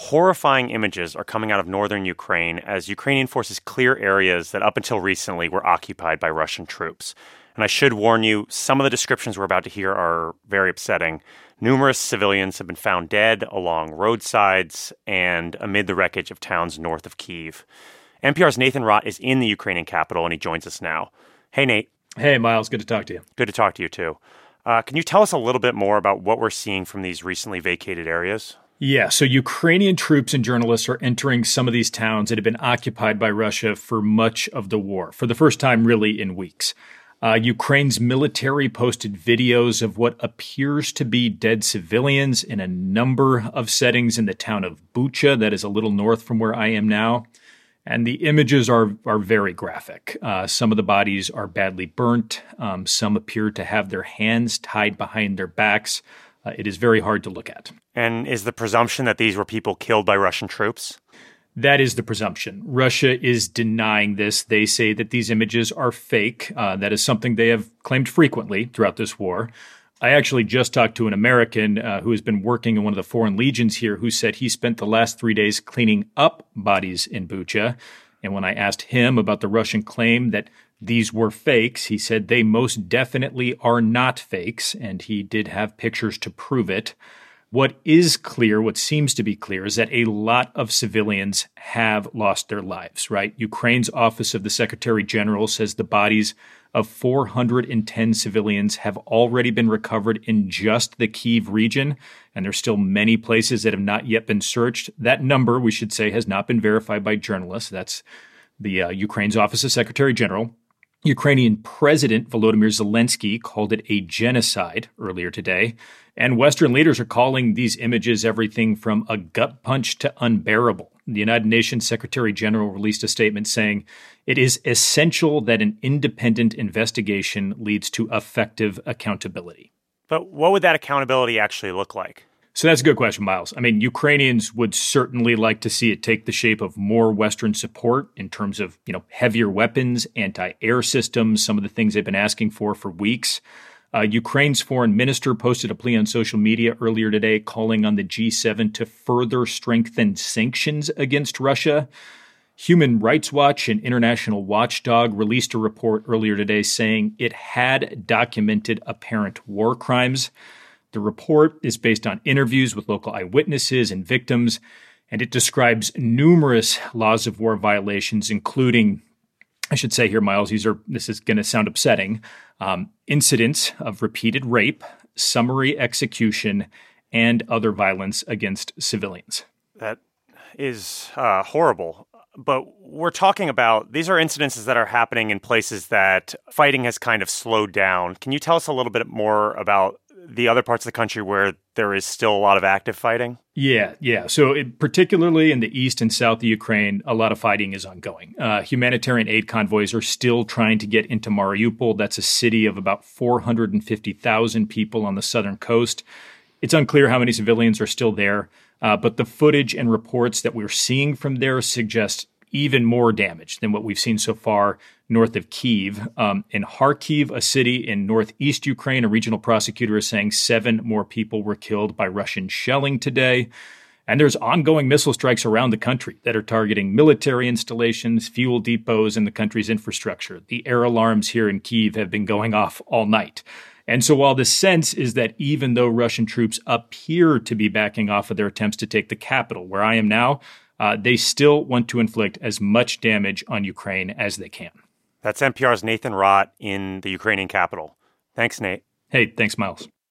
horrifying images are coming out of northern Ukraine as Ukrainian forces clear areas that up until recently were occupied by Russian troops. And I should warn you, some of the descriptions we're about to hear are very upsetting. Numerous civilians have been found dead along roadsides and amid the wreckage of towns north of Kyiv. NPR's Nathan Rott is in the Ukrainian capital, and he joins us now. Hey, Nate. Hey, Miles. Good to talk to you. Good to talk to you, too. Can you tell us a little bit more about what we're seeing from these recently vacated areas? Yeah, so Ukrainian troops and journalists are entering some of these towns that have been occupied by Russia for much of the war, for the first time really in weeks. Ukraine's military posted videos of what appears to be dead civilians in a number of settings in the town of Bucha, that is a little north from where I am now. And the images are very graphic. Some of the bodies are badly burnt. Some appear to have their hands tied behind their backs. It is very hard to look at. And is the presumption that these were people killed by Russian troops? That is the presumption. Russia is denying this. They say that these images are fake. That is something they have claimed frequently throughout this war. I actually just talked to an American who has been working in one of the foreign legions here who said he spent the last 3 days cleaning up bodies in Bucha. And when I asked him about the Russian claim that these were fakes, he said they most definitely are not fakes, and he did have pictures to prove it. What is clear, what seems to be clear, is that a lot of civilians have lost their lives, right? Ukraine's Office of the Secretary General says the bodies of 410 civilians have already been recovered in just the Kyiv region, and there's still many places that have not yet been searched. That number, we should say, has not been verified by journalists. That's the Ukraine's Office of Secretary General. Ukrainian President Volodymyr Zelensky called it a genocide earlier today, and Western leaders are calling these images everything from a gut punch to unbearable. The United Nations Secretary General released a statement saying it is essential that an independent investigation leads to effective accountability. But what would that accountability actually look like? So that's a good question, Miles. I mean, Ukrainians would certainly like to see it take the shape of more Western support in terms of, heavier weapons, anti-air systems, some of the things they've been asking for weeks. Ukraine's foreign minister posted a plea on social media earlier today calling on the G7 to further strengthen sanctions against Russia. Human Rights Watch, an international watchdog, released a report earlier today saying it had documented apparent war crimes. The report is based on interviews with local eyewitnesses and victims, and it describes numerous laws of war violations, including, I should say here, Miles, this is going to sound upsetting, incidents of repeated rape, summary execution, and other violence against civilians. That is horrible. But we're talking about, these are incidences that are happening in places that fighting has kind of slowed down. Can you tell us a little bit more about the other parts of the country where there is still a lot of active fighting? Yeah. So particularly in the east and south of Ukraine, a lot of fighting is ongoing. Humanitarian aid convoys are still trying to get into Mariupol. That's a city of about 450,000 people on the southern coast. It's unclear how many civilians are still there, but the footage and reports that we're seeing from there suggest even more damage than what we've seen so far north of Kyiv. In Kharkiv, a city in northeast Ukraine, a regional prosecutor is saying 7 more people were killed by Russian shelling today. And there's ongoing missile strikes around the country that are targeting military installations, fuel depots, and the country's infrastructure. The air alarms here in Kyiv have been going off all night. And so while the sense is that even though Russian troops appear to be backing off of their attempts to take the capital, where I am now, they still want to inflict as much damage on Ukraine as they can. That's NPR's Nathan Rott in the Ukrainian capital. Thanks, Nate. Hey, thanks, Miles.